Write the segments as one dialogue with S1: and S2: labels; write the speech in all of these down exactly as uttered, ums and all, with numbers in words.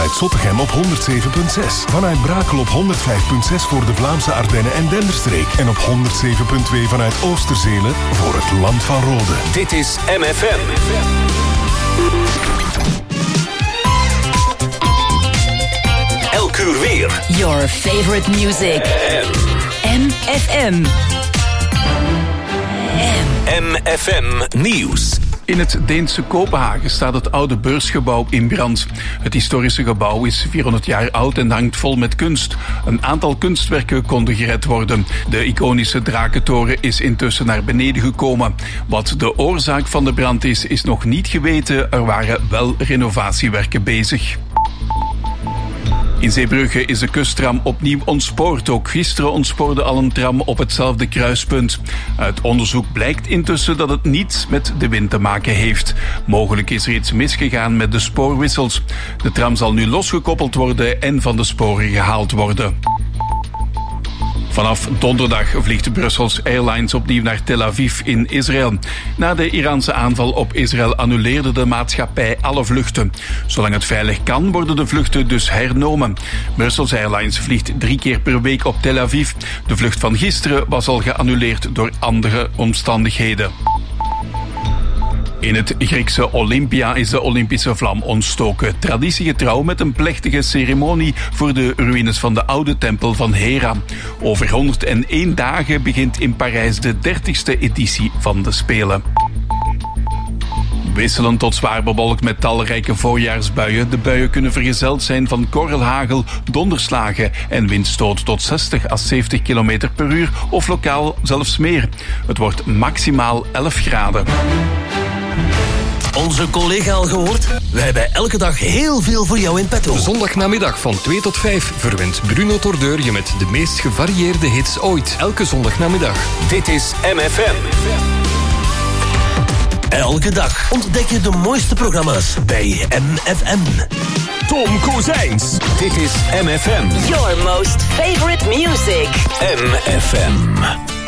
S1: vanuit Zottegem op honderd zeven komma zes. Vanuit Brakel op honderd vijf komma zes voor de Vlaamse Ardennen en Denderstreek. En op honderd zeven komma twee vanuit Oosterzele voor het Land van Rode.
S2: Dit is M F M. Elk uur weer.
S3: Your favorite music. M F M.
S2: M F M Nieuws.
S4: In het Deense Kopenhagen staat het oude beursgebouw in brand. Het historische gebouw is vierhonderd jaar oud en hangt vol met kunst. Een aantal kunstwerken konden gered worden. De iconische drakentoren is intussen naar beneden gekomen. Wat de oorzaak van de brand is, is nog niet geweten. Er waren wel renovatiewerken bezig. In Zeebrugge is de kusttram opnieuw ontspoord. Ook gisteren ontspoorde al een tram op hetzelfde kruispunt. Uit onderzoek blijkt intussen dat het niets met de wind te maken heeft. Mogelijk is er iets misgegaan met de spoorwissels. De tram zal nu losgekoppeld worden en van de sporen gehaald worden. Vanaf donderdag vliegt Brussels Airlines opnieuw naar Tel Aviv in Israël. Na de Iraanse aanval op Israël annuleerde de maatschappij alle vluchten. Zolang het veilig kan, worden de vluchten dus hernomen. Brussels Airlines vliegt drie keer per week op Tel Aviv. De vlucht van gisteren was al geannuleerd door andere omstandigheden. In het Griekse Olympia is de Olympische vlam ontstoken. Traditiegetrouw met een plechtige ceremonie voor de ruïnes van de oude tempel van Hera. Over honderdéén dagen begint in Parijs de dertigste editie van de Spelen. Wisselend tot zwaar bewolkt met talrijke voorjaarsbuien. De buien kunnen vergezeld zijn van korrelhagel, donderslagen en windstoot tot zestig à zeventig kilometer per uur of lokaal zelfs meer. Het wordt maximaal elf graden.
S5: Onze collega al gehoord? We hebben elke dag heel veel voor jou in petto.
S6: Zondagnamiddag van twee tot vijf verwint Bruno Tordeur je met de meest gevarieerde hits ooit. Elke zondagnamiddag.
S2: Dit is M F M.
S5: Elke dag ontdek je de mooiste programma's bij M F M.
S2: Tom Kozijns. Dit is M F M.
S3: Your most favorite music.
S2: M F M.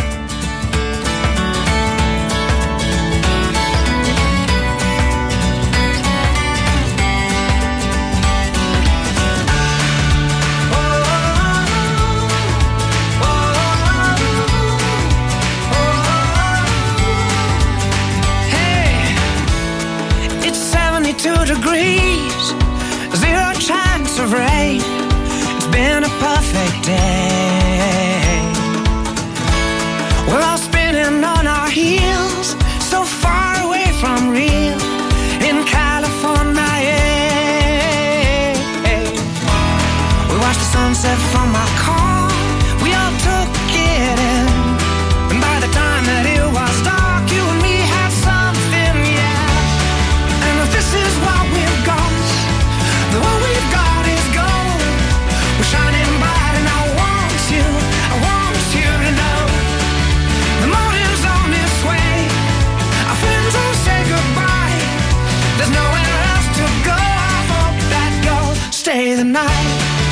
S7: Degrees, zero chance of rain. It's been a perfect day. We're all spinning on our heels, so far away from real in California. Yeah. We watched the sunset from our car. We all took it in, and by the time that it was dark, you and me had something, yeah. And this is what we've got. The one we've got is gold. We're shining bright, and I want you, I want you to know. The morning's on its way. Our friends all say goodbye. There's nowhere else to go. I hope that you'll stay the night.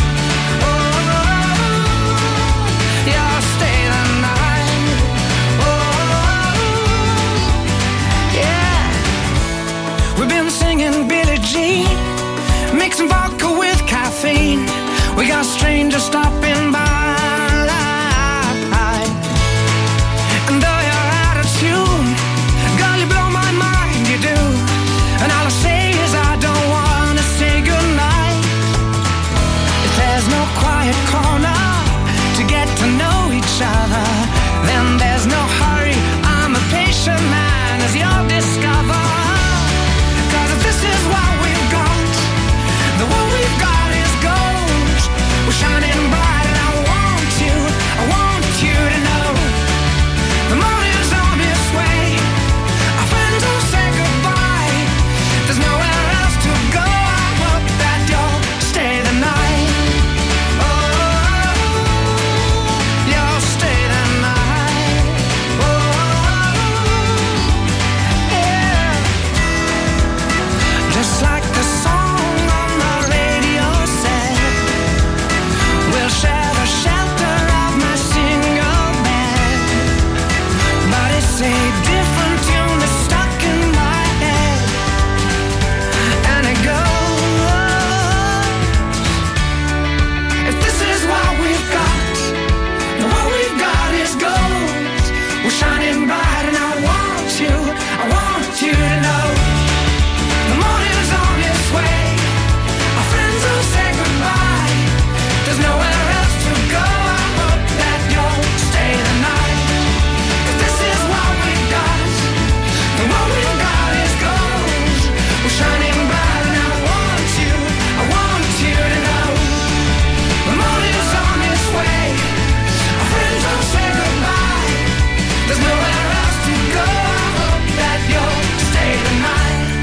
S7: Mixing vodka with caffeine. We got strangers stopping by. And though you're out of tune, girl, you blow my mind, you do. And all I say is I don't wanna say goodnight.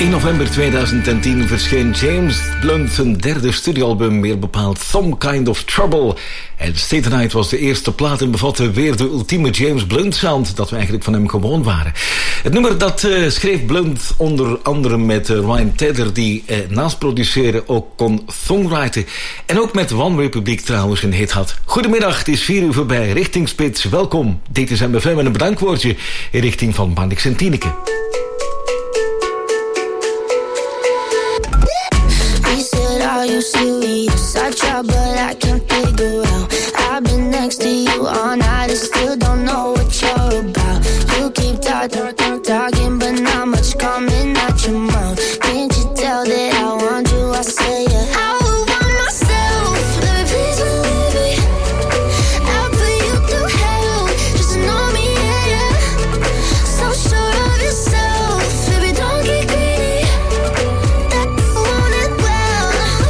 S8: In november tweeduizend tien verscheen James Blunt zijn derde studioalbum, meer bepaald Some Kind of Trouble. En Stay the Night was de eerste plaat en bevatte weer de ultieme James Blunt sound dat we eigenlijk van hem gewoon waren. Het nummer dat uh, schreef Blunt onder andere met uh, Ryan Tedder, die uh, naast produceren ook kon songwriten. En ook met One Republic trouwens een hit had. Goedemiddag, het is vier uur voorbij, richting Spits. Welkom, dit is M F M en een bedankwoordje in richting van Marnix en Tineke.
S9: Are you serious? I try but I can't figure out. I've been next to you all night and still don't know what you're about. You keep talking, talking but not much coming out your mouth. Can't you tell that I want you? I say yeah. I would want myself. Let me please believe me. I'll put you through hell. Just know me, yeah, yeah. So sure of yourself. Baby, don't get greedy. That I want it well.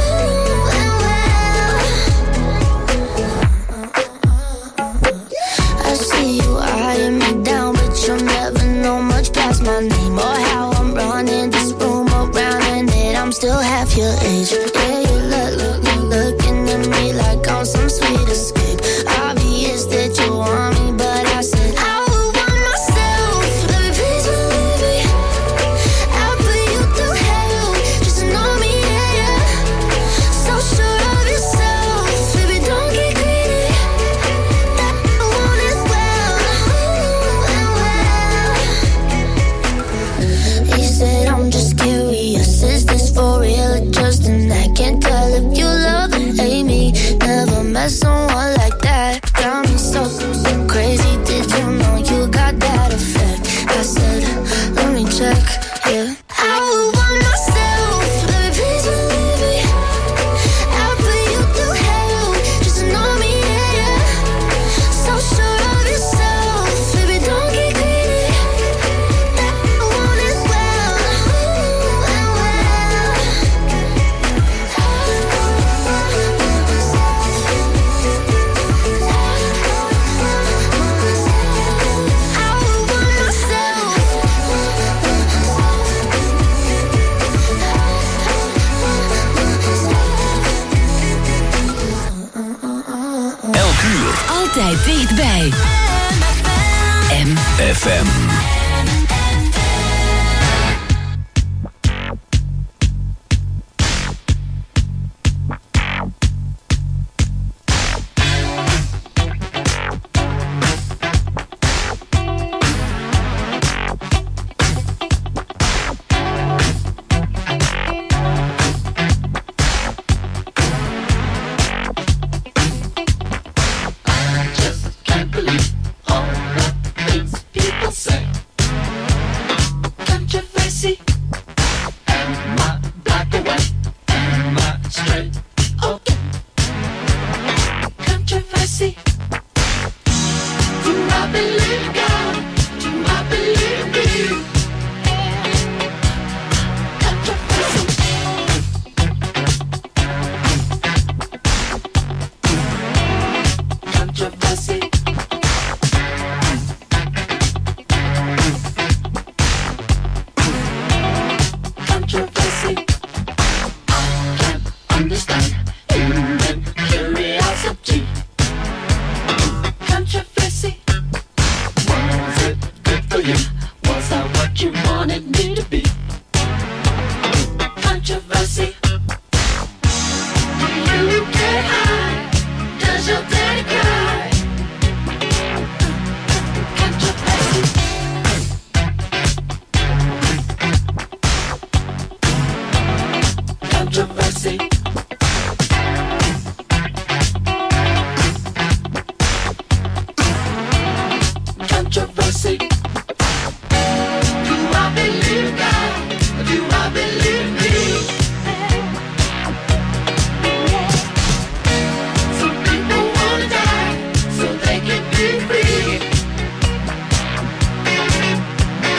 S9: I see you eyeing me down, but you'll never know much past my name or how I'm running this room around and that I'm still half your age. Yeah, you look, look, look, looking at me like I'm some sweet escape. Obvious that you want me, but I said I would want myself. Let me please believe me. I'll put you through hell. Just know me, yeah, yeah. So sure of yourself, baby, don't get greedy. That I want it well, well. He said I'm just curious, is this for real or just an act? Can't tell if you love or hate me. Never met someone like that. Got me so, so crazy. Did you know you got that effect? I said, let me check, yeah. I would want myself. Let me please believe me. I'll put you through hell. Just know me, yeah, yeah. So sure of yourself, baby, don't get greedy. That I want it well, well, well. I would want myself.
S2: Elk uur.
S3: Altijd dichtbij. M
S2: F M.
S7: Can't believe all the things people say.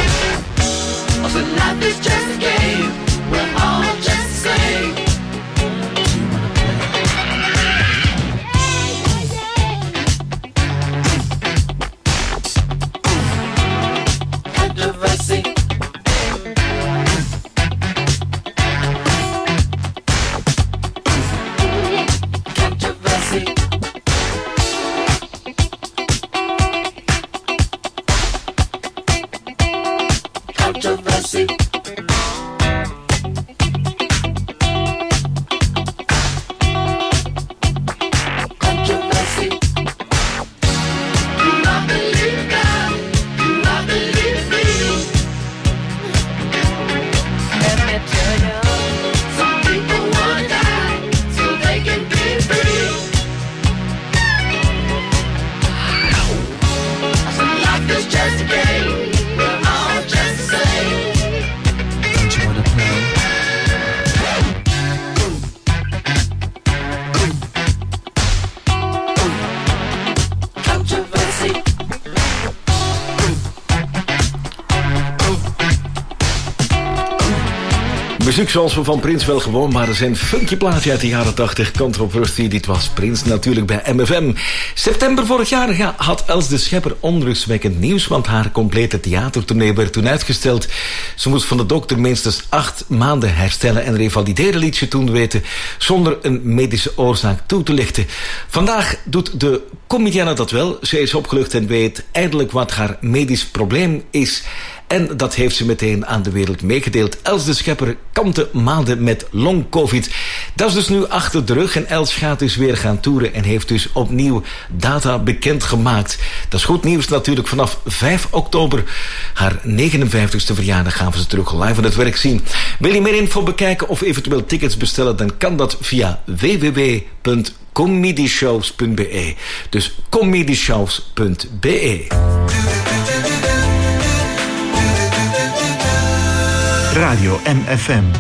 S10: Life is just a game, we're all just the same.
S8: Muziek zoals we van Prince wel gewoon waren. Zijn funky plaatje uit de jaren tachtig. Controversy, dit was Prince natuurlijk bij M F M. September vorig jaar had Els de Schepper onrustwekkend nieuws, want haar complete theatertournee werd toen uitgesteld. Ze moest van de dokter minstens acht maanden herstellen en revalideren, liet ze toen weten, zonder een medische oorzaak toe te lichten. Vandaag doet de comedienne dat wel. Ze is opgelucht en weet eindelijk wat haar medisch probleem is. En dat heeft ze meteen aan de wereld meegedeeld. Els de Schepper kampte maanden met long-covid. Dat is dus nu achter de rug en Els gaat dus weer gaan toeren en heeft dus opnieuw data bekendgemaakt. Dat is goed nieuws natuurlijk. Vanaf vijf oktober, haar negenenvijftigste verjaardag, gaan we ze terug live aan het werk zien. Wil je meer info bekijken of eventueel tickets bestellen, dan kan dat via w w w punt comedyshows punt b e. Dus comedyshows punt b e.
S10: Radio M F M.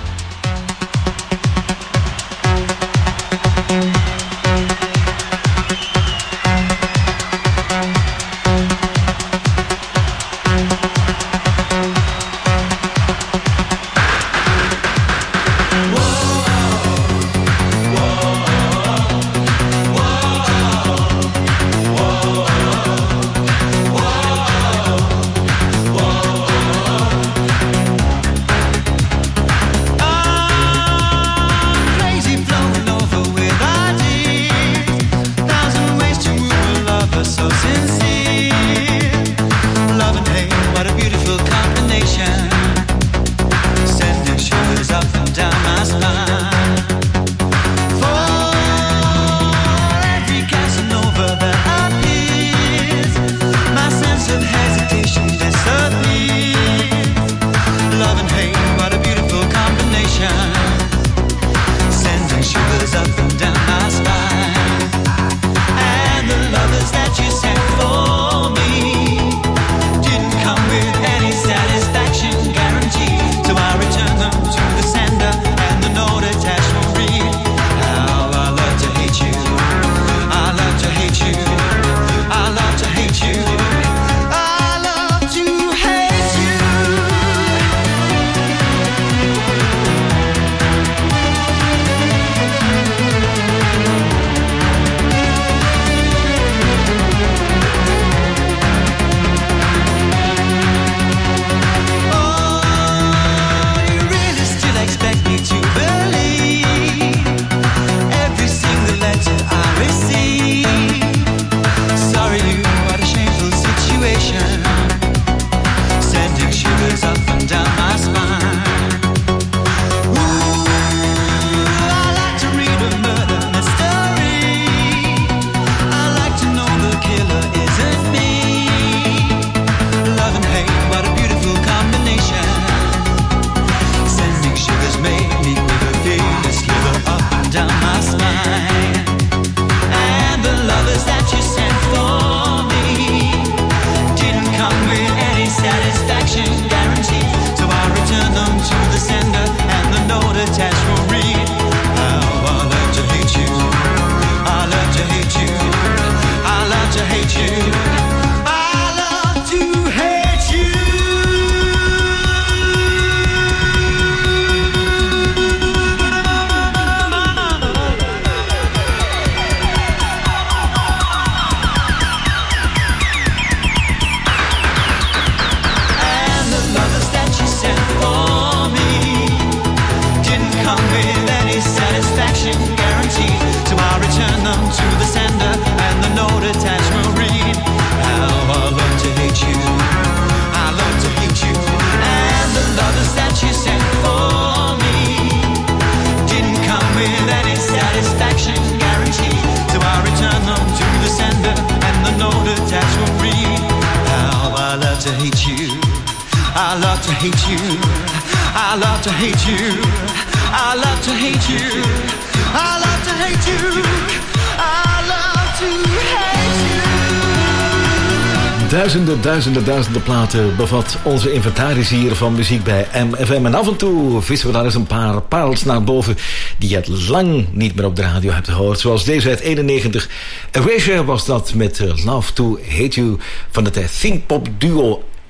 S8: Duizenden, duizenden, duizenden platen bevat onze inventaris hier van muziek bij M F M. En af en toe vissen we daar eens een paar parels naar boven die je het lang niet meer op de radio hebt gehoord. Zoals deze uit eenennegentig. Erasure was dat met Love to Hate You van het thinkpop duo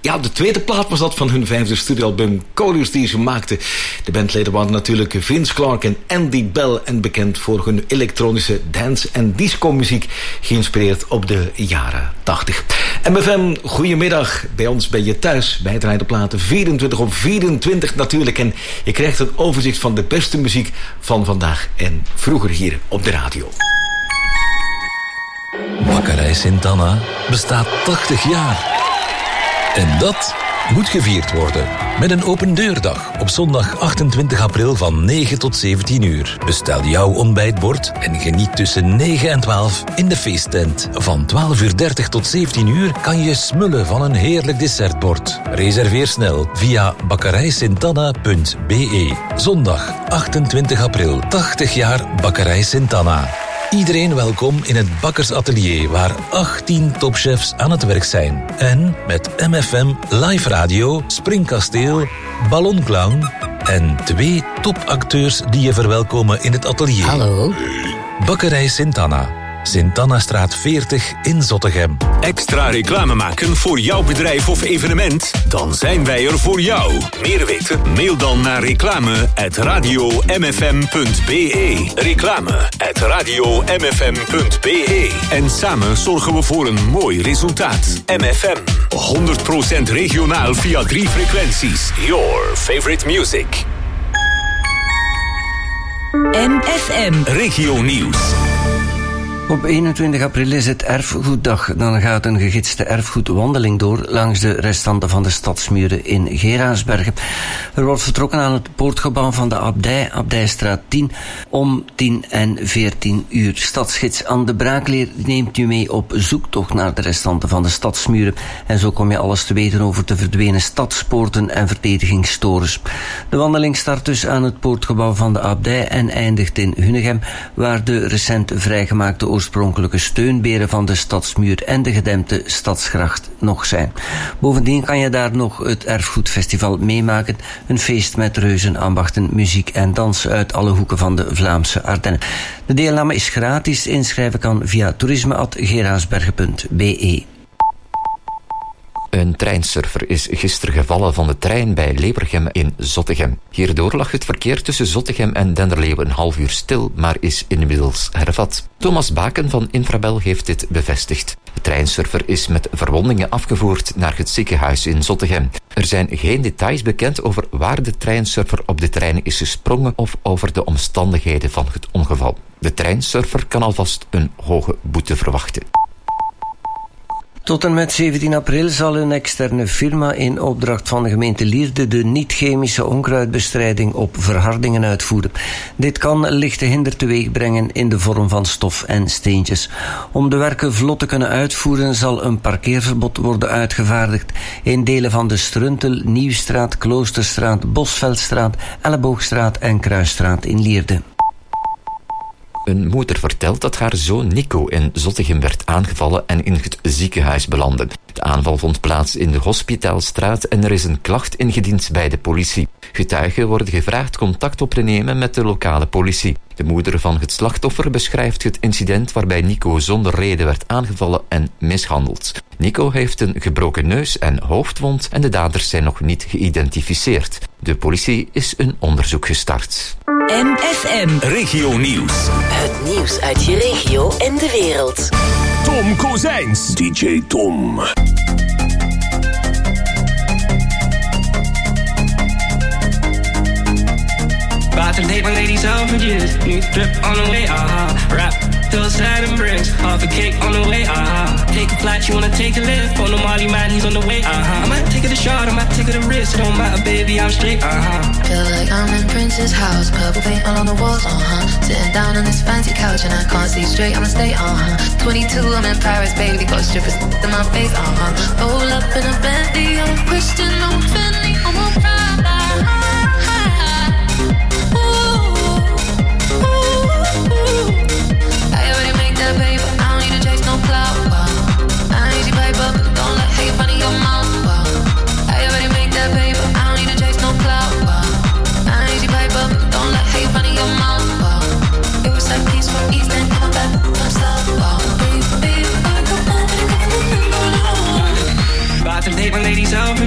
S8: Ja, de tweede plaat was dat van hun vijfde studioalbum Colors die ze maakten. De bandleden waren natuurlijk Vince Clarke en Andy Bell en bekend voor hun elektronische dance- en disco-muziek, geïnspireerd op de jaren tachtig. M F M, goedemiddag. Bij ons ben je thuis. Wij draaien de platen vierentwintig op vierentwintig natuurlijk. En je krijgt een overzicht van de beste muziek van vandaag en vroeger hier op de radio.
S11: Bakkerij Sint-Anna bestaat tachtig jaar. En dat moet gevierd worden. Met een open deurdag op zondag achtentwintig april van negen tot zeventien uur. Bestel jouw ontbijtbord en geniet tussen negen en twaalf in de feesttent. Van twaalf uur dertig tot zeventien uur kan je smullen van een heerlijk dessertbord. Reserveer snel via bakkerij sint anna punt b e. Zondag achtentwintig april, tachtig jaar Bakkerij Sint-Anna. Iedereen welkom in het bakkersatelier waar achttien topchefs aan het werk zijn. En met M F M, live radio, springkasteel, ballonclown en twee topacteurs die je verwelkomen in het atelier.
S12: Hallo.
S11: Bakkerij Sint-Anna. Sint-Anna-straat veertig in Zottegem.
S2: Extra reclame maken voor jouw bedrijf of evenement? Dan zijn wij er voor jou. Meer weten? Mail dan naar reclame at radio m f m punt b e. Reclame at radio m f m punt b e. En samen zorgen we voor een mooi resultaat. M F M, honderd procent regionaal via drie frequenties. Your favorite music.
S3: M F M.
S2: Regio Nieuws.
S12: Op eenentwintig april is het Erfgoeddag. Dan gaat een gegidste erfgoedwandeling door langs de restanten van de stadsmuren in Geraardsbergen. Er wordt vertrokken aan het poortgebouw van de abdij, Abdijstraat tien, om tien en veertien uur. Stadsgids Anne de Braakleer neemt u mee op zoektocht naar de restanten van de stadsmuren. En zo kom je alles te weten over de verdwenen stadspoorten en verdedigingstorens. De wandeling start dus aan het poortgebouw van de abdij en eindigt in Hunnegem, waar de recent vrijgemaakte oorspronkelijke steunberen van de stadsmuur en de gedempte stadsgracht nog zijn. Bovendien kan je daar nog het Erfgoedfestival meemaken, een feest met reuzen, ambachten, muziek en dans uit alle hoeken van de Vlaamse Ardennen. De deelname is gratis, inschrijven kan via toerisme at geraardsbergen punt b e.
S13: Een treinsurfer is gisteren gevallen van de trein bij Levergem in Zottegem. Hierdoor lag het verkeer tussen Zottegem en Denderleeuw een half uur stil, maar is inmiddels hervat. Thomas Baken van Infrabel heeft dit bevestigd. De treinsurfer is met verwondingen afgevoerd naar het ziekenhuis in Zottegem. Er zijn geen details bekend over waar de treinsurfer op de trein is gesprongen of over de omstandigheden van het ongeval. De treinsurfer kan alvast een hoge boete verwachten.
S12: Tot en met zeventien april zal een externe firma in opdracht van de gemeente Lierde de niet-chemische onkruidbestrijding op verhardingen uitvoeren. Dit kan lichte hinder teweeg brengen in de vorm van stof en steentjes. Om de werken vlot te kunnen uitvoeren zal een parkeerverbod worden uitgevaardigd in delen van de Struntel, Nieuwstraat, Kloosterstraat, Bosveldstraat, Elleboogstraat en Kruisstraat in Lierde.
S13: Een moeder vertelt dat haar zoon Nico in Zottegem werd aangevallen en in het ziekenhuis belandde. De aanval vond plaats in de Hospitaalstraat en er is een klacht ingediend bij de politie. Getuigen worden gevraagd contact op te nemen met de lokale politie. De moeder van het slachtoffer beschrijft het incident waarbij Nico zonder reden werd aangevallen en mishandeld. Nico heeft een gebroken neus en hoofdwond en de daders zijn nog niet geïdentificeerd. De politie is een onderzoek gestart.
S3: M F M.
S2: Regio Nieuws.
S3: Het nieuws uit je regio en de wereld.
S2: Tom Kozijns. D J Tom.
S7: About to date my ladies out for years. New drip on the way, uh-huh. Rap, till sad and bricks. Half a cake on the way, uh-huh. Take a flight, you wanna take a lift. On the Molly man, he's on the way, uh-huh. I might take it a shot, I might take it a risk. It don't matter, baby, I'm straight, uh-huh.
S14: Feel like I'm in Prince's house. Purple paint all on the walls, uh-huh. Sitting down on this fancy couch and I can't see straight, I'ma stay, uh-huh. twenty-two, I'm in Paris, baby. Got strippers in my face, uh-huh. Roll up in a Bentley, I'm a Christian, I'm a Bentley, I'm a Prada. Paper, I don't need to chase no clout. Wow. I ain't your paper, don't let hate fun of your mouth. Wow. I already make that paper, I don't need to chase no clout. Wow. I ain't your paper, don't let hate fun of your mouth. Wow. It was like peace from East and come back, I'm stuck. Wow. Baby, baby, I come on, come on, come on.
S7: About to date my ladies out for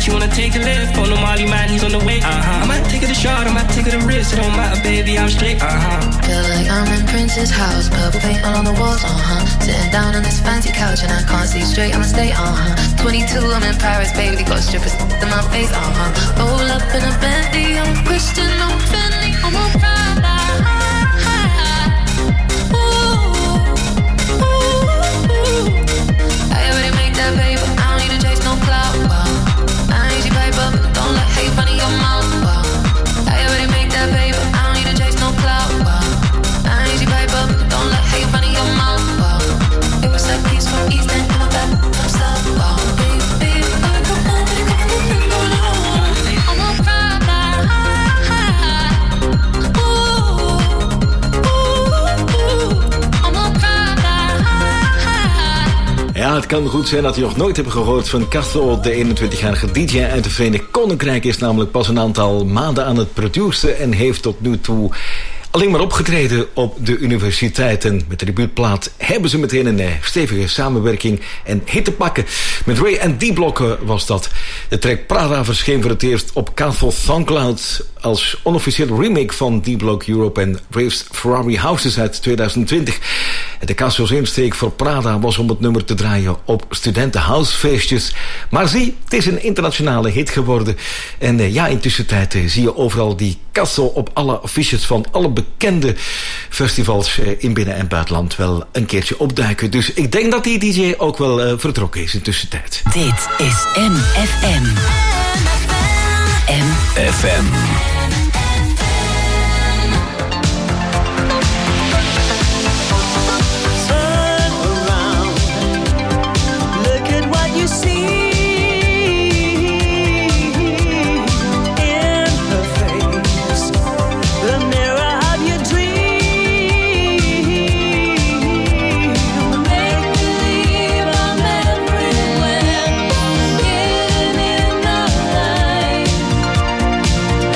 S15: She wanna take a lift on the Molly man, he's on the way, uh-huh. I might take her to shot, I might take her to wrist. It don't matter, baby, I'm straight, uh-huh.
S14: Feel like I'm in Prince's house, purple paint all on the walls, uh-huh. Sitting down on this fancy couch and I can't see straight, I'ma stay, uh-huh. twenty-two, I'm in Paris, baby, got strippers in my face, uh-huh. Roll up in a Bentley, I'm a Christian, I'm Fendi, I'm a Prada. Ooh, ooh, ooh. I already make that paper, I don't need to chase no clout, wow. I ain't easy paper, don't let hate run in your mouth, wow. I already make that paper, I don't need to chase no clout, wow. I ain't easy paper, don't let hate run in your mouth, wow. It was that piece from East End, in my back, I'm stuck, wow. Baby, baby, I got one, but it got nothing going on. I'm a Prada, ooh, ooh, ooh. I'm a Prada.
S8: Ja, het kan goed zijn dat je nog nooit hebt gehoord van Castro, de eenentwintigjarige D J uit het Verenigd Koninkrijk. Is namelijk pas een aantal maanden aan het produceren en heeft tot nu toe alleen maar opgetreden op de universiteiten. Met de debuutplaat hebben ze meteen een stevige samenwerking en hit te pakken. Met Ray en D-Block was dat. De track Prada verscheen voor het eerst op Castle Soundcloud als onofficiële remake van D-Block Europe en Rave's Ferrari Houses uit twintig twintig. De Castro's insteek voor Prada was om het nummer te draaien op studentenhousefeestjes. Maar zie, het is een internationale hit geworden. En uh, ja, intussen tijd uh, zie je overal die Castro op alle affiches van alle bekende festivals uh, in binnen- en buitenland wel een keertje opduiken. Dus ik denk dat die D J ook wel uh, vertrokken is intussen tijd.
S3: Dit is M F M. M F M.
S7: Everywhere, getting in the light.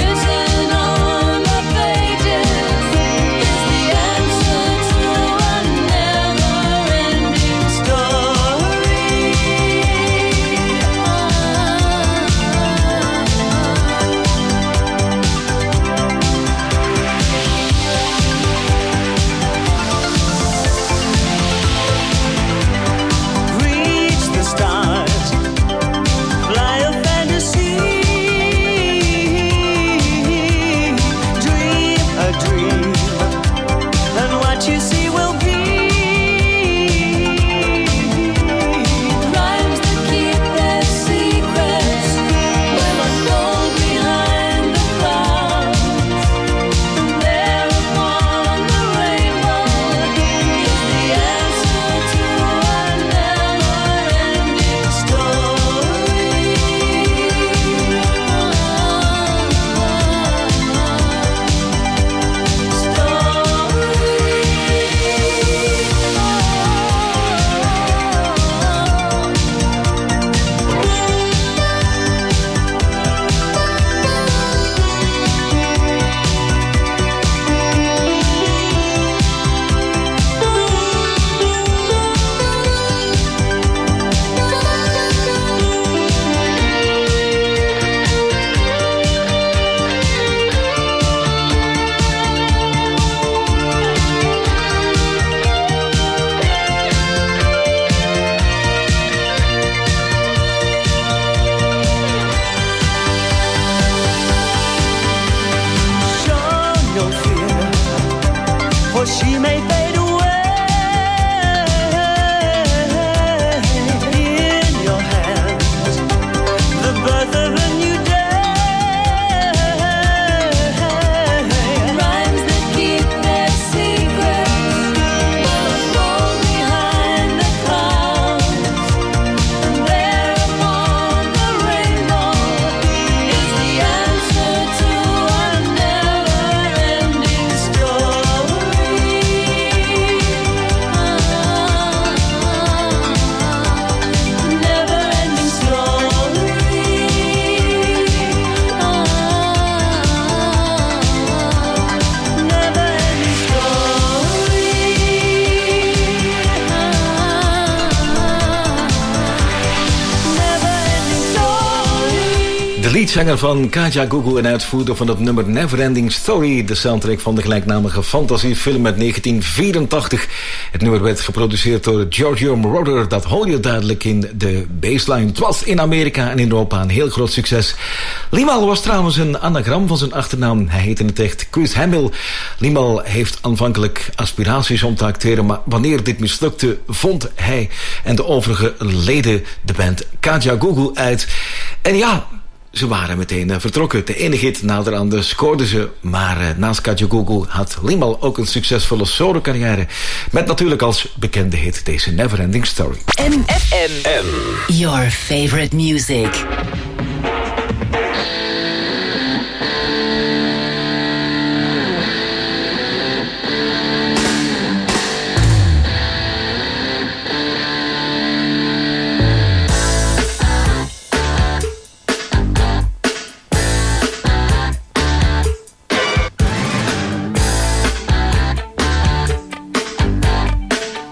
S8: De leadzanger van Kaja Gugu en uitvoerder van het nummer Neverending Story, de soundtrack van de gelijknamige fantasiefilm uit negentien vierentachtig. Het nummer werd geproduceerd door Giorgio Moroder, dat hoor je duidelijk in de bassline. Het was in Amerika en in Europa een heel groot succes. Limahl was trouwens een anagram van zijn achternaam. Hij heette in het echt Chris Hamill. Limahl heeft aanvankelijk aspiraties om te acteren, maar wanneer dit mislukte, vond hij en de overige leden de band Kaja Gugu uit. En ja, ze waren meteen uh, vertrokken. De ene hit naderhand scoorden ze. Maar uh, naast Kaja Gugu had Limahl ook een succesvolle solo-carrière. Met natuurlijk als bekende hit deze Neverending Story.
S3: M F M. Your favorite music.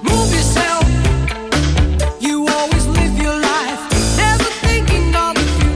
S7: You always live your life, never thinking of the future.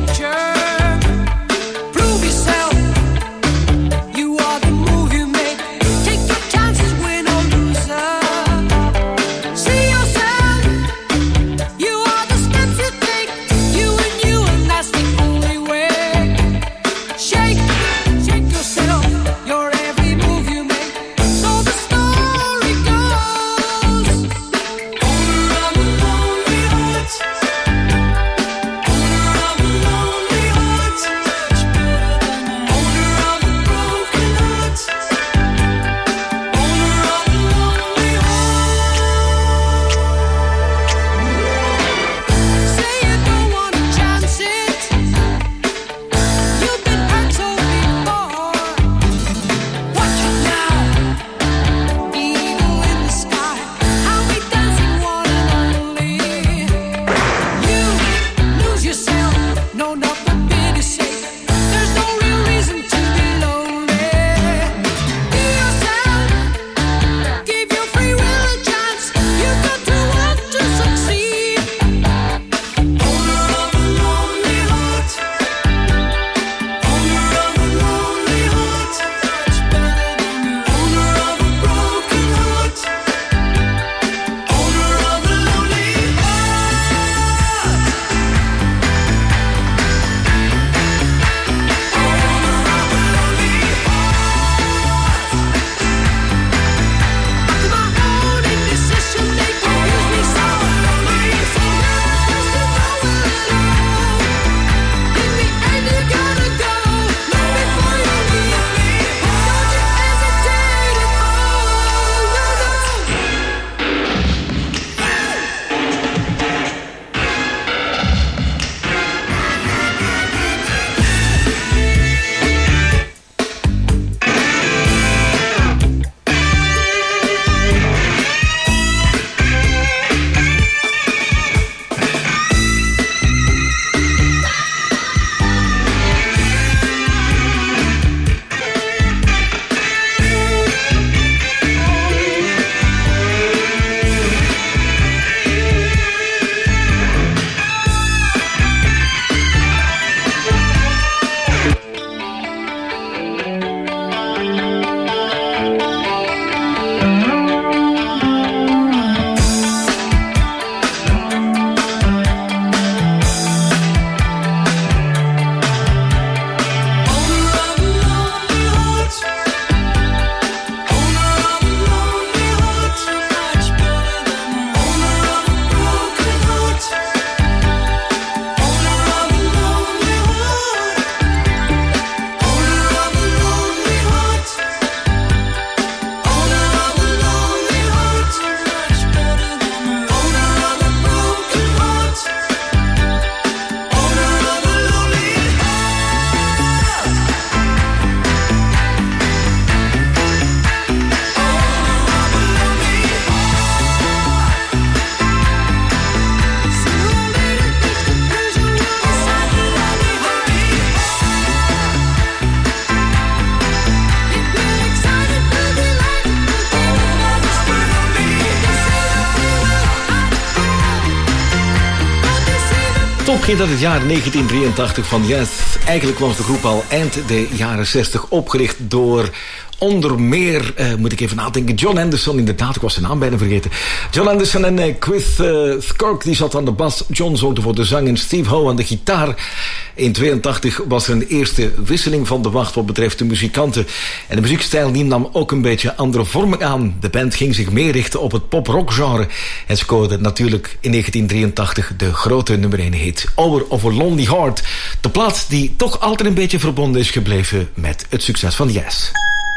S8: groep ging uit het jaar negentien drieëntachtig van Yes. Eigenlijk was de groep al eind de jaren zestig opgericht door onder meer, uh, moet ik even nadenken, John Anderson, inderdaad, ik was zijn naam bijna vergeten. John Anderson en uh, Chris uh, Skirk, die zat aan de bas. John zorgde voor de zang en Steve Howe aan de gitaar. In tweeëntachtig was er een eerste wisseling van de wacht wat betreft de muzikanten. En de muziekstijl die nam ook een beetje andere vormen aan. De band ging zich meer richten op het pop-rock genre. En scoorde natuurlijk in negentien drieëntachtig de grote nummer één hit Hour of a Lonely Heart. De plaat die toch altijd een beetje verbonden is gebleven met het succes van Yes.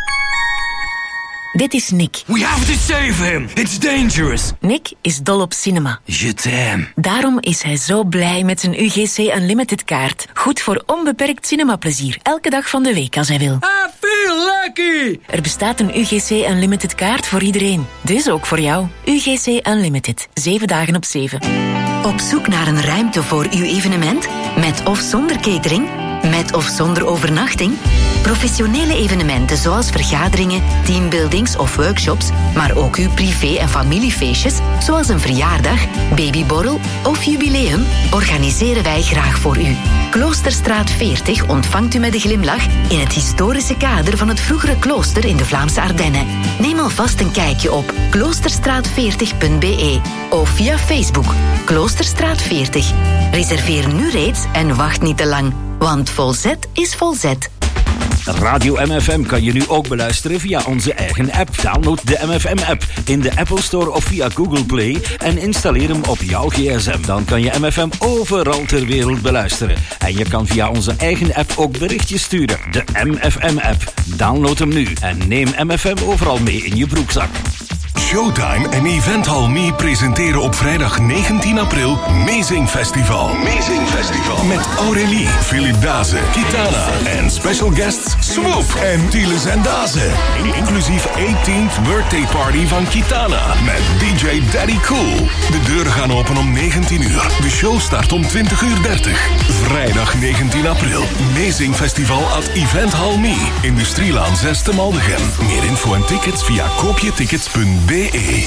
S3: Dit is Nick.
S16: We have to save him. It's dangerous.
S3: Nick is dol op cinema.
S16: Je t'aime.
S3: Daarom is hij zo blij met zijn U G C Unlimited kaart. Goed voor onbeperkt cinemaplezier. Elke dag van de week als hij wil.
S16: I feel lucky.
S3: Er bestaat een U G C Unlimited kaart voor iedereen. Dus ook voor jou. U G C Unlimited. Zeven dagen op zeven.
S17: Op zoek naar een ruimte voor uw evenement? Met of zonder catering? Met of zonder overnachting? Professionele evenementen zoals vergaderingen, teambuildings of workshops, maar ook uw privé- en familiefeestjes, zoals een verjaardag, babyborrel of jubileum, organiseren wij graag voor u. Kloosterstraat veertig ontvangt u met een glimlach in het historische kader van het vroegere klooster in de Vlaamse Ardennen. Neem alvast een kijkje op kloosterstraat veertig punt b e of via Facebook Kloosterstraat veertig. Reserveer nu reeds en wacht niet te lang, want volzet is volzet.
S18: Radio M F M kan je nu ook beluisteren via onze eigen app. Download de M F M-app in de Apple Store of via Google Play en installeer hem op jouw gsm. Dan kan je M F M overal ter wereld beluisteren. En je kan via onze eigen app ook berichtjes sturen. De M F M-app. Download hem nu en neem M F M overal mee in je broekzak.
S1: Showtime en Eventhal Me presenteren op vrijdag negentien april Amazing Festival. Amazing Festival. Met Aurélie, Philip Daze, Kitana en special guests Swoop en Tieles en Daze. Inclusief eighteenth birthday party van Kitana met D J Daddy Cool. De deuren gaan open om negentien uur. De show start om twintig uur dertig. Vrijdag negentien april. Amazing Festival at Eventhal Me. Industrielaan zes te Maldegem. Meer info en tickets via koopjetickets punt b e.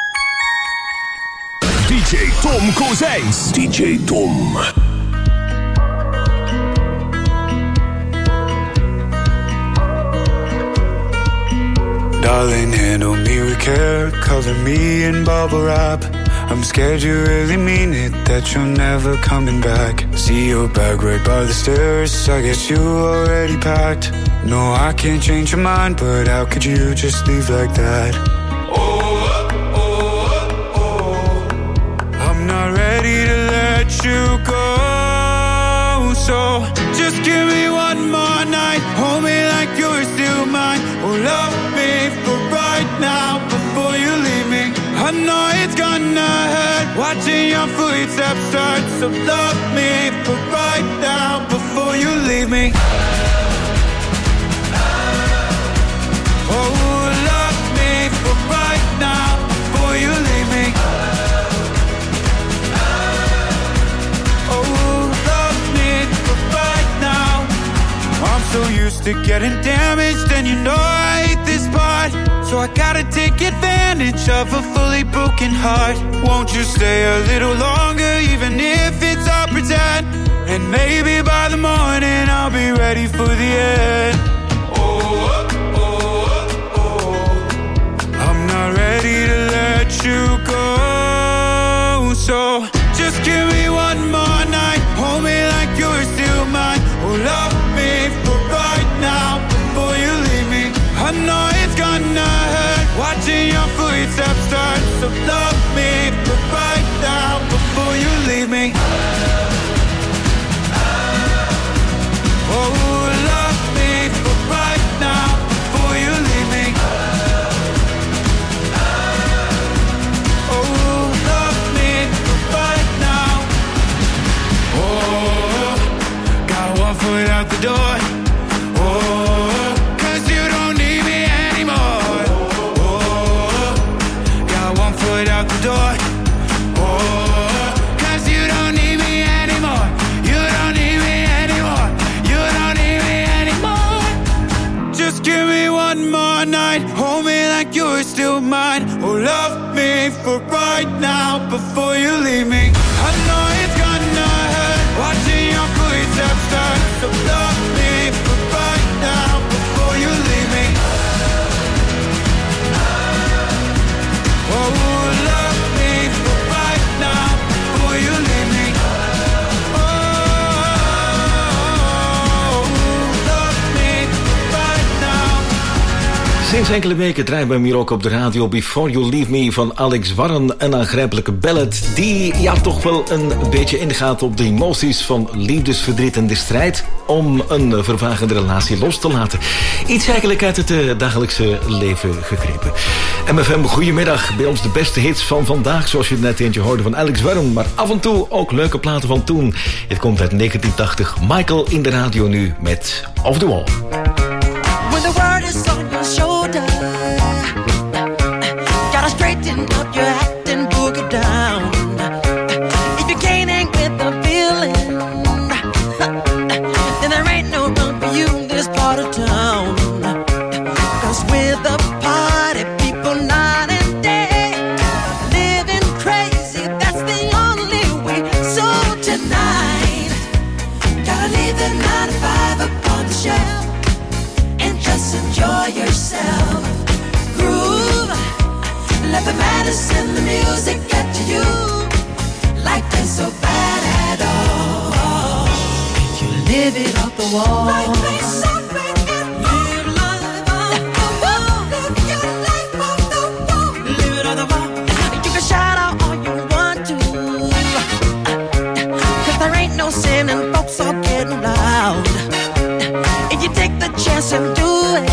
S1: D J Tom Kozijns. D J Tom.
S19: Darling, handle me with care, cover me in bubble wrap. I'm scared you really mean it, that you're never coming back. See your bag right by the stairs, I guess you already packed. No, I can't change your mind, but how could you just leave like that? You go, so just give me one more night, hold me like you're still mine. Oh, love me for right now before you leave me. I know it's gonna hurt watching your footsteps start, so love me for right now before you leave me. Oh, love me for right now before you leave me. So used to getting damaged, and you know I hate this part. So I gotta take advantage of a fully broken heart. Won't you stay a little longer, even if it's all pretend? And maybe by the morning I'll be ready for the end. Oh, oh, oh, oh. I'm not ready to let you go. So just give me one more night, hold me like you're still mine. Oh, love me for right now before you leave me. I know it's gonna hurt watching your footsteps start, so love me for right now before you leave me. Oh, love me for right now before you leave me. Oh, love me for right now. Oh, got one foot out the door. Oh, cause you don't need me anymore. Oh, got one foot out the door. Oh, cause you don't need me anymore. You don't need me anymore. You don't need me anymore. Just give me one more night, hold me like you're still mine. Oh, love me for right now before you leave me. I know it's gonna hurt
S8: Sinds enkele weken draaien we hem hier ook op de radio. Before You Leave Me van Alex Warren. Een aangrijpelijke ballad die ja, toch wel een beetje ingaat op de emoties van liefdesverdriet en de strijd om een vervagende relatie los te laten. Iets eigenlijk uit het uh, dagelijkse leven gegrepen. M F M, goedemiddag. Bij ons de beste hits van vandaag, zoals je net eentje hoorde van Alex Warren. Maar af en toe ook leuke platen van toen. Het komt uit negentien tachtig. Michael in de radio nu met Off the Wall.
S7: When the world is on your shoulder, gotta straighten up your act and boogie down. If you can't hang with the feeling, then there ain't no room for you in this part of town. Cause with the party people night and day, living crazy, that's the only way. So tonight, gotta leave the nine to five up on the shelf. Just enjoy yourself. Groove. Let the madness in the music get to you. Life ain't so bad at all. If you live it off the wall. Life ain't so bad at all. Live life off the wall. Live your life off the wall. Live it off the wall. You can shout out all you want to. Cause there ain't no sin and folks are getting loud. If you take the chance and do it,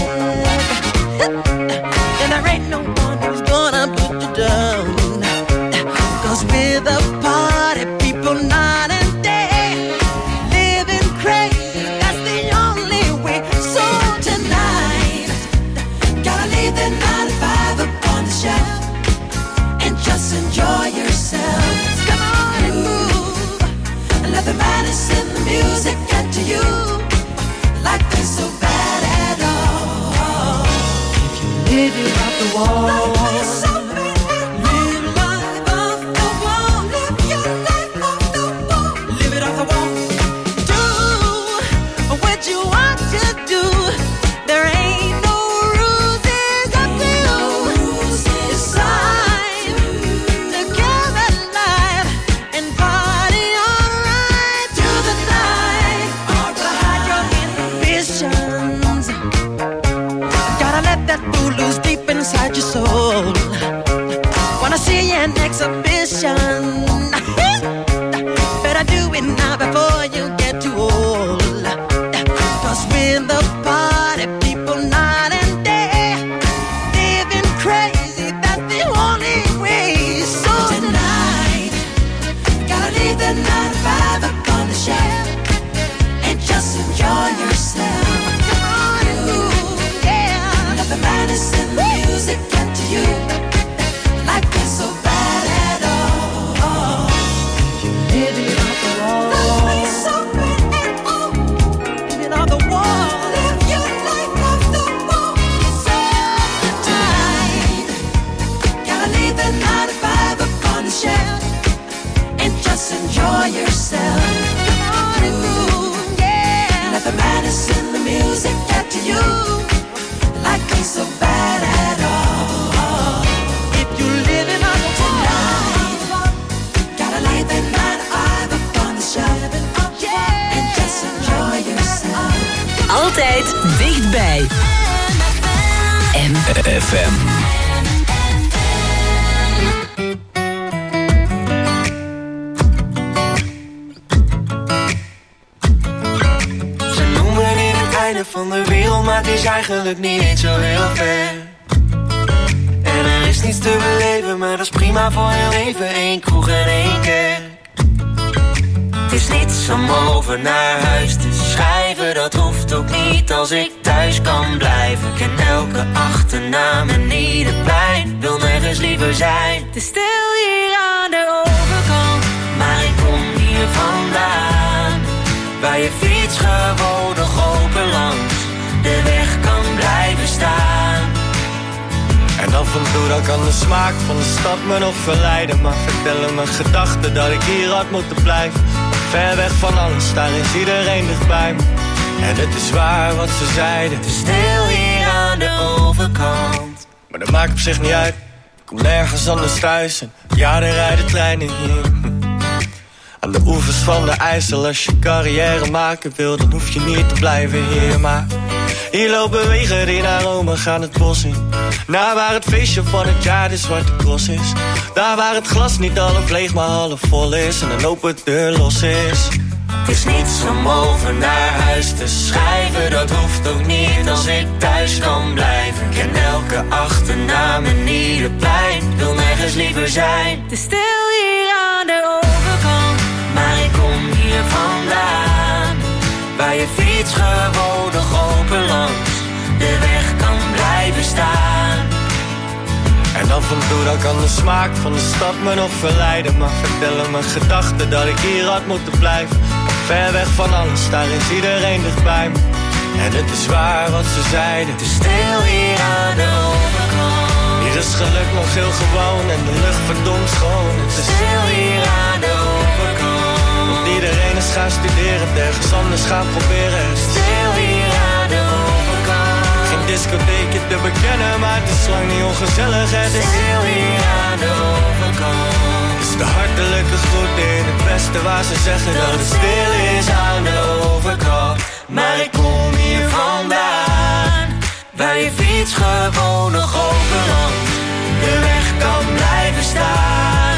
S7: and there ain't no one who's gonna put you down. Cause with a party, people night and day, living crazy, that's the only way. So tonight, gotta leave the nine to five up on the shelf, and just enjoy yourself. Come on and move, and let the madness in the music get to you. Life ain't so bad at all. If you live it off the wall. Life ain't so bad at all. Live life off the wall. Live your life off the wall. Live it off the wall. Do what you want to do. There ain't no rules, it's up to you. It's time to come alive and party alright through the night. Hide your ambitions. Gotta let that fool loose deep inside your soul. Wanna see an exhibition. Better do it now before you get too old. Cause with the party people night and day, living crazy, that's the only way. So tonight, gotta leave the nine to five up on the shelf and just enjoy yourself. Come on and move, yeah. Let the madness in the music get to you. Life ain't so bad at all. You live it off the wall. Life ain't so bad at all. Live it off the wall. Live your life off the wall. So tonight, gotta leave the nine to five up on the shelf and just enjoy yourself. Come on and move, yeah. Let the madness in the music get to you. Life ain't so bad at all. If you live it on the tonight, gotta leave the nine to five up on the shelf, yeah, and just enjoy yourself.
S3: Altijd dichtbij. M
S11: F M.
S20: Ze noemen dit het einde van de wereld, maar het is eigenlijk niet zo heel ver. En er is niets te beleven, maar dat is prima voor heel even. Eén kroeg en één kerk. Het is niets om over naar huis te schrijven, dat hoeft ook niet als ik thuis kan blijven. Ik ken elke achternaam en ieder plein, wil nergens liever zijn.
S14: Het is stil hier aan de overkant,
S20: maar ik kom hier vandaan, waar je fiets gewoon nog open langs de weg kan blijven staan.
S21: En af en toe dan kan de smaak van de stad me nog verleiden, maar vertellen mijn gedachten dat ik hier had moeten blijven. Ver weg van alles, daar is iedereen dichtbij me. En het is waar wat ze zeiden.
S20: Het is stil hier aan de overkant,
S21: maar dat maakt op zich niet uit. Ik kom nergens anders thuis en ja, er rijden treinen hier. Aan de oevers van de IJssel, als je carrière maken wil, dan hoef je niet te blijven hier. Maar Hier lopen wegen die naar Rome gaan het bos in. Naar waar het feestje van het jaar de Zwarte Cross is. Daar waar het glas niet half leeg maar half vol is. En een open deur los is.
S20: Het is niets om over naar huis te schrijven. Dat hoeft ook niet als ik thuis kan blijven. Ik ken elke achternaam en ieder plein. Wil nergens liever zijn.
S14: Het is stil hier aan de overkant,
S20: maar ik kom hier vandaan. Waar je fiets gewoon nog open langs de weg kan blijven staan.
S21: En af en toe dan kan de smaak van de stad me nog verleiden. Maar vertellen mijn gedachten dat ik hier had moeten blijven. Ver weg van alles, daar is iedereen dichtbij me. En het is waar wat ze zeiden.
S20: Het is stil hier aan de overkant.
S21: Hier is geluk nog heel gewoon en de lucht verdomd schoon. Het is
S20: stil hier aan de overkant.
S21: Want iedereen is gaan studeren, ergens anders gaan proberen. Het is
S20: stil hier aan de overkant.
S21: Geen discotheekje te bekennen, maar het is lang niet ongezellig. Het is
S20: stil hier aan de overkant.
S21: De hartelijke groeten in het beste waar ze zeggen dat het
S20: stil is aan de overkant. Maar ik kom hier vandaan, waar je fiets gewoon nog open langs de weg kan blijven staan.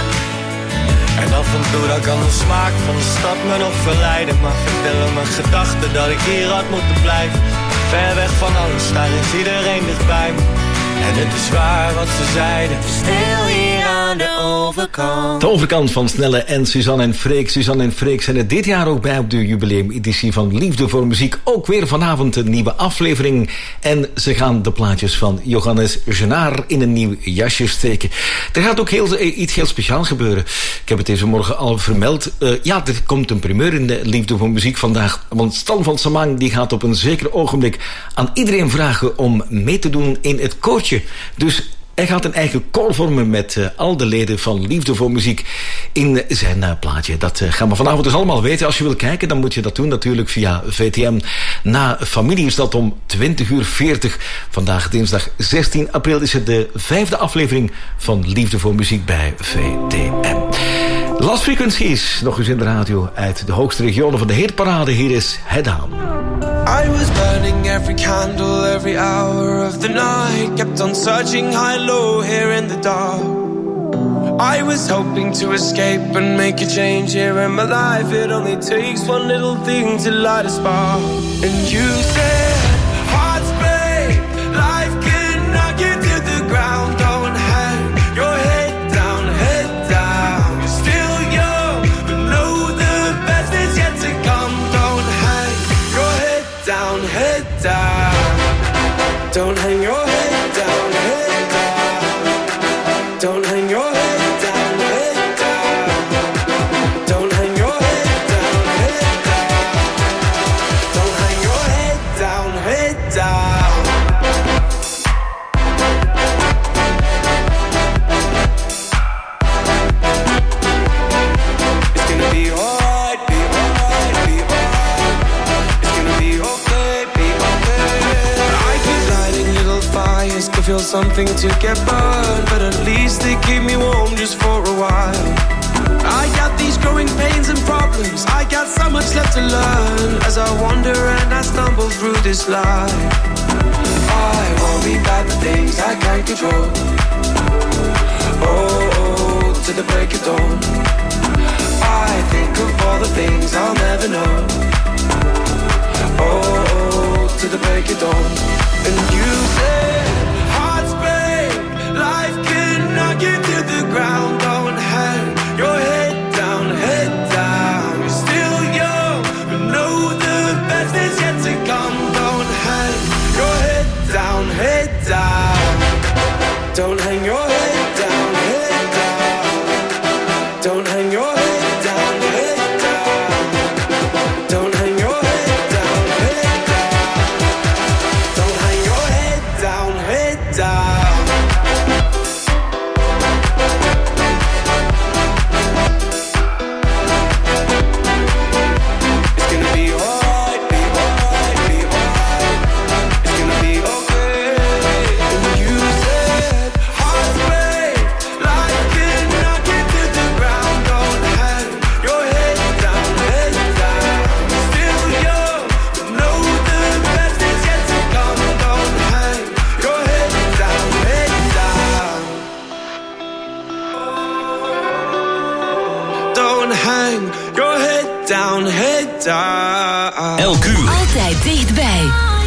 S21: En af en toe dan kan de smaak van de stad me nog verleiden. Maar vertellen mijn gedachten dat ik hier had moeten blijven. Ver weg van alles, daar is iedereen dichtbij me. En het is waar wat ze zeiden.
S20: Stil hier aan de overkant.
S8: De overkant van Snelle en Suzanne en Freek. Suzanne en Freek zijn er dit jaar ook bij op de jubileumeditie van Liefde voor Muziek. Ook weer vanavond een nieuwe aflevering. En ze gaan de plaatjes van Johannes Genaar in een nieuw jasje steken. Er gaat ook heel, iets heel speciaals gebeuren. Ik heb het deze morgen al vermeld. Uh, ja, er komt een primeur in de Liefde voor Muziek vandaag. Want Stan van Samang die gaat op een zeker ogenblik aan iedereen vragen om mee te doen in het koortje. Dus hij gaat een eigen koor vormen met uh, al de leden van Liefde voor Muziek in zijn uh, plaatje. Dat uh, gaan we vanavond dus allemaal weten. Als je wil kijken, dan moet je dat doen natuurlijk via V T M. Na familie is dat om twintig uur veertig. Vandaag dinsdag zestien april is het de vijfde aflevering van Liefde voor Muziek bij V T M. Last Frequencies, nog eens in de radio uit de hoogste regionen van de hitparade. Hier is Head Down.
S4: I was burning every candle, every hour of the night. Kept on searching high, low, here in the dark. I was hoping to escape and make a change here in my life. It only takes one little thing to light a spark. And you said, hearts break, life can knock you to the ground. Don't hang your head down, head down. You're still young, but know the best is yet to come. Don't hang your head down, head down. Don't hang your head down, head down. Don't hang your head down, head down. Don't hang your head down, head down. Don't hang your head down, head down. It's gonna be alright, be alright, be alright. It's gonna be okay, be okay. I keep lighting little fires to feel something to get burned, but at least they keep me warm just for a while. I got these growing pains and problems. I got so much left to learn as I wander and I stumble through this life. I worry about the things I can't control. Oh, oh, to the break of dawn. I think of all the things I'll never know. Oh, oh, to the break of dawn. And you said, hearts break, life can knock you to the ground. Don't hang your head down, head down. You're still young, but know the best is yet to come. Don't hang your head down, head down. Don't hang your head down, head down. Don't hang your head down, head down. Don't hang your head down, head down. Don't hang your head down, head down. It's gonna be alright, be alright, be alright. It's gonna be okay. And you said, hearts
S11: Elk uur.
S3: Altijd dichtbij.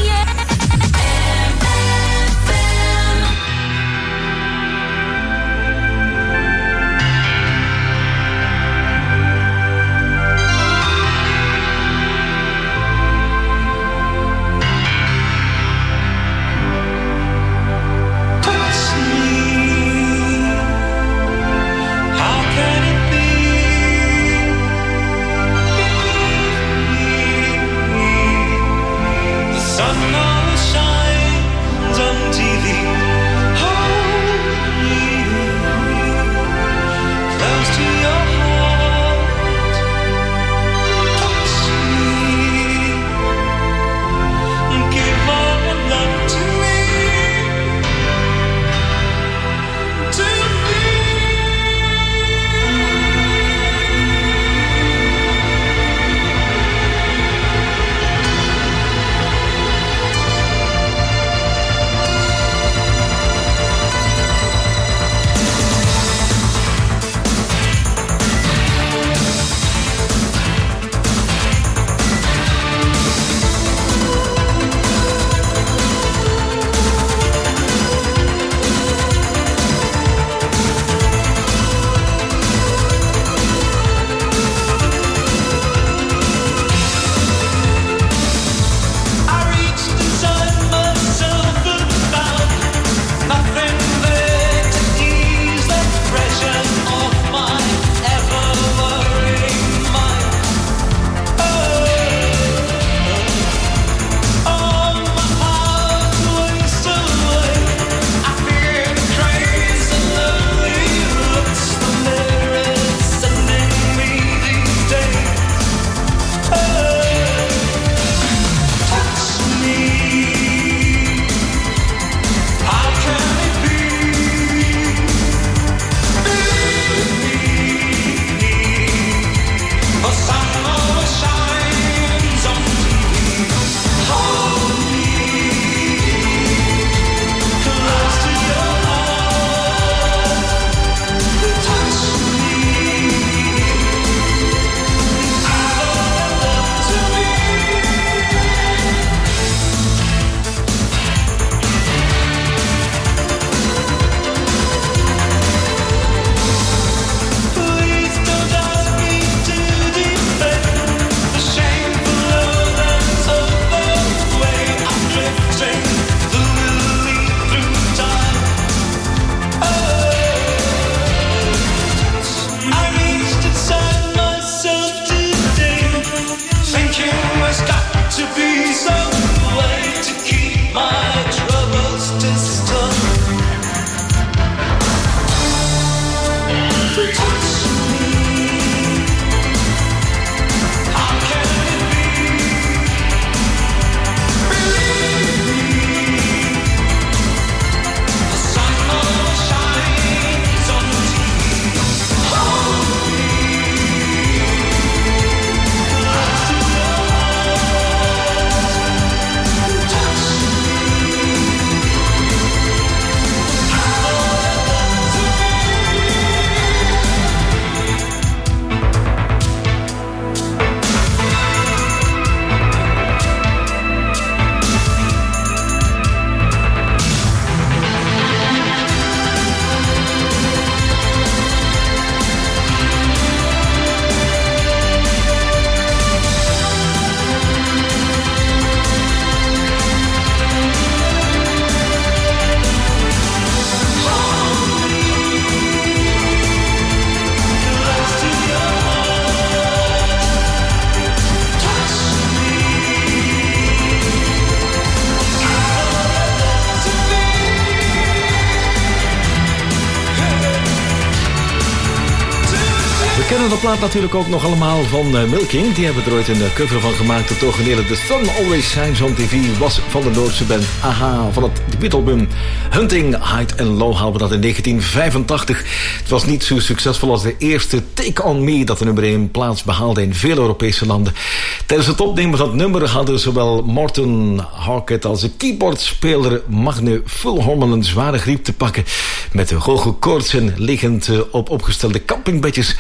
S8: kennen de plaat natuurlijk ook nog allemaal van uh, Milking. Die hebben er ooit een uh, cover van gemaakt. Het originele The Sun Always Shines on T V was van de Noordse band Aha. Van het debuutalbum Hunting, High and Low haalden we dat in negentien vijfentachtig. Het was niet zo succesvol als de eerste Take On Me, dat de nummer één plaats behaalde in veel Europese landen. Tijdens het opnemen van dat nummer hadden zowel Morten Harket als de keyboardspeler Magne Fulhorman een zware griep te pakken. Met de hoge koorts en liggend uh, op opgestelde campingbedjes speelde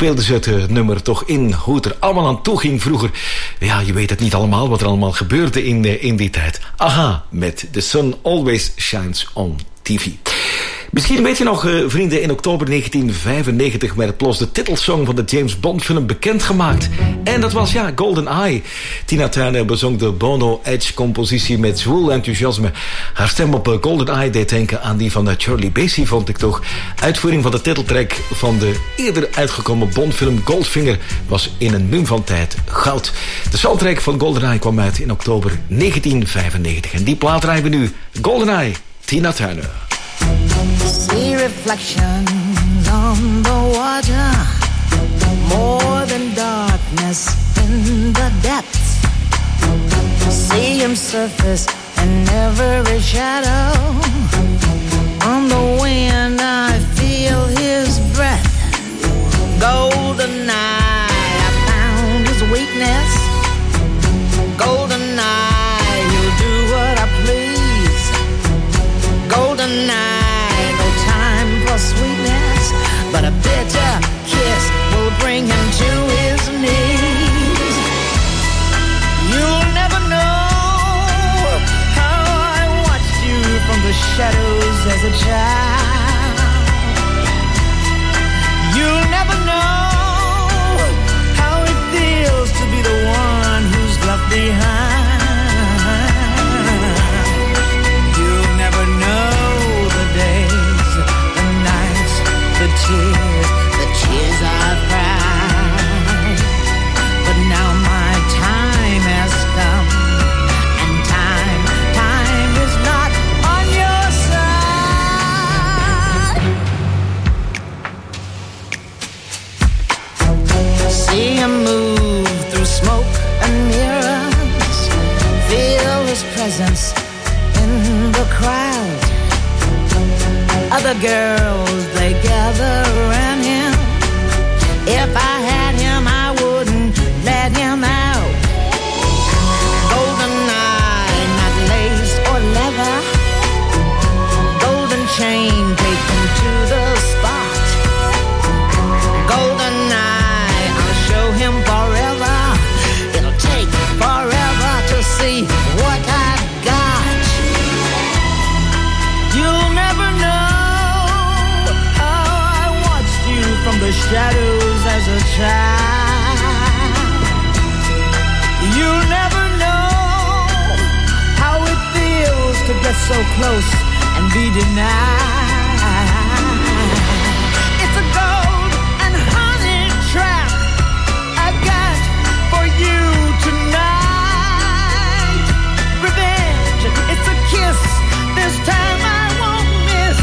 S8: speelden ze het uh, nummer toch in. Hoe het er allemaal aan toe ging vroeger. Ja, je weet het niet allemaal wat er allemaal gebeurde in, uh, in die tijd. Aha, met The Sun Always Shines on T V. Misschien weet je nog, uh, vrienden, in oktober negentien vijfennegentig werd plots de titelsong van de James Bond film bekendgemaakt. En dat was, ja, GoldenEye. Tina Turner bezong de Bono Edge compositie met zwoel enthousiasme. Haar stem op uh, GoldenEye deed denken aan die van uh, Charlie Basie, vond ik toch. Uitvoering van de titeltrack van de eerder uitgekomen Bondfilm Goldfinger was in een mum van tijd goud. De soundtrack van GoldenEye kwam uit in oktober negentien vijfennegentig. En die plaat draaien we nu. GoldenEye, Tina Turner.
S6: See reflections on the water, more than darkness in the depths. See him surface in every shadow. On the wind I feel his breath. GoldenEye, I found his weakness. GoldenEye, he'll do what I please. GoldenEye, sweetness, but a bitter kiss will bring him to his knees. You'll never know how I watched you from the shadows as a child. You'll never know how it feels to be the one who's left behind. You'll never know the days, the tears, the tears I've cried. But now my time has come, and time, time is not on your side. See him move through smoke and mirrors, feel his presence in the crowd. Other girls, they gather around him. If I had him, I wouldn't let him out. GoldenEye, not lace or leather. Golden chain taken to the spot. GoldenEye, I'll show him forever. It'll take forever to see what I've got. You'll never know from the shadows as a child. You'll never know how it feels to get so close and be denied. It's a gold and honey trap I got for you tonight. Revenge, it's a kiss, this time I won't miss.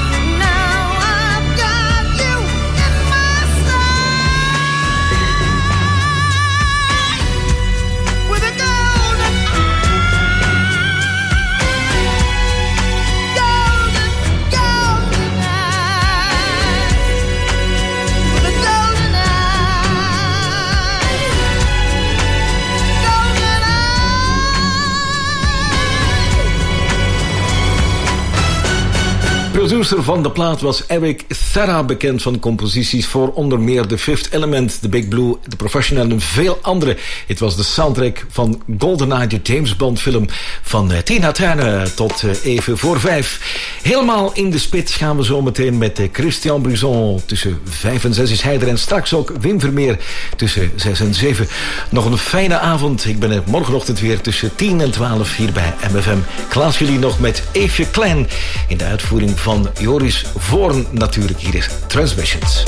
S8: Producer van de plaat was Eric Serra, bekend van composities voor onder meer The Fifth Element, The Big Blue, The Professional en veel andere. Het was de soundtrack van GoldenEye, de James Bond film van uh, Tina Turner, tot uh, even voor vijf. Helemaal in de spits gaan we zo meteen met uh, Christian Brison. Tussen vijf en zes is hij er en straks ook Wim Vermeer tussen zes en zeven. Nog een fijne avond. Ik ben er morgenochtend weer tussen tien en twaalf hier bij M F M. Klaas jullie nog met Eefje Klein in de uitvoering van Joris Voorn natuurlijk. Hier is Transmissions.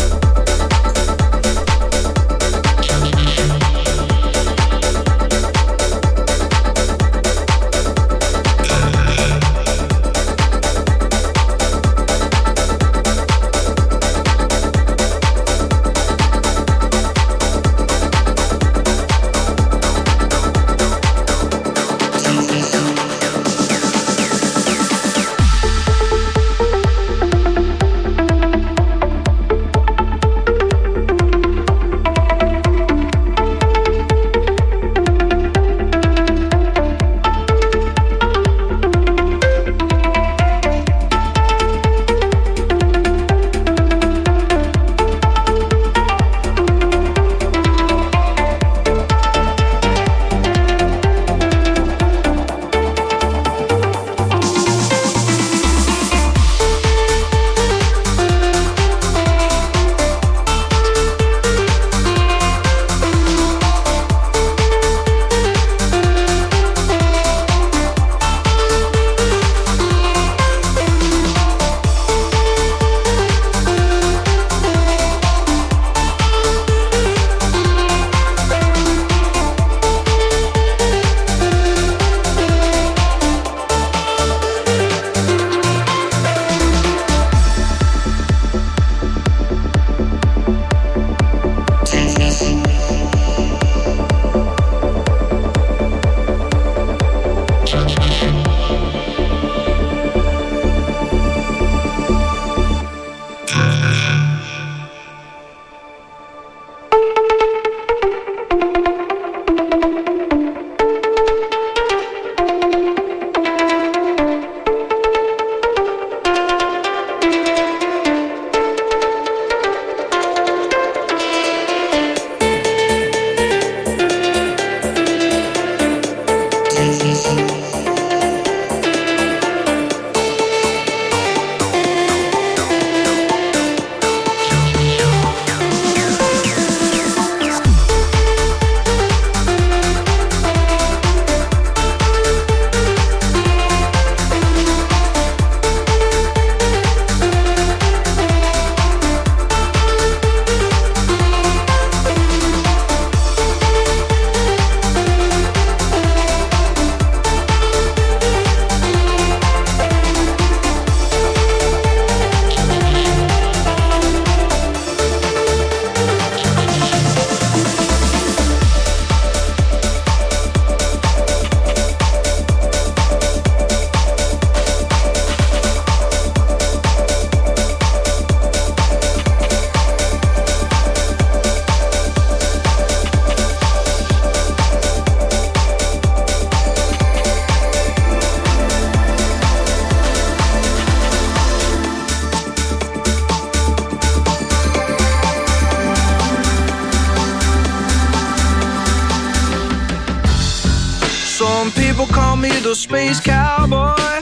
S7: People call me the space cowboy.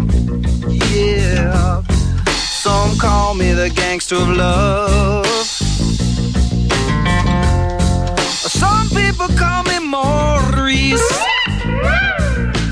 S7: Yeah. Some call me the gangster of love. Some people call me Maurice.